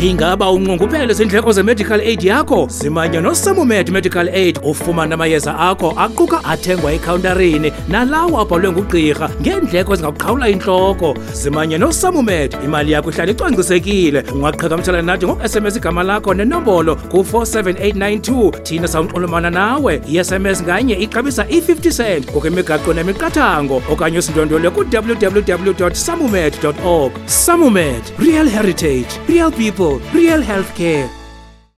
ingaba unqongophele izindleko ze-medical aid yakho? Zimanya noSamumed Medical Aid ufumana amayeza akho aquka athengwa ekhawuntarini nalawo abhalwe ngugqirha ngeendleko ezingakuqhawula intloko. Zimanye noSamumed, imali yakho ihlala icwangcisekile. Ungaqhagamshelana nathi ngo-SMS igama lakho nenombolo ku-47892 thina sawunxulumana nawe. I-SMS nganye ixabisa i-50 cent ngokwemigaqo nemiqathango okanye usindwendwele ku-www.samumed.org. Samumed, real heritage, real people, real healthcare.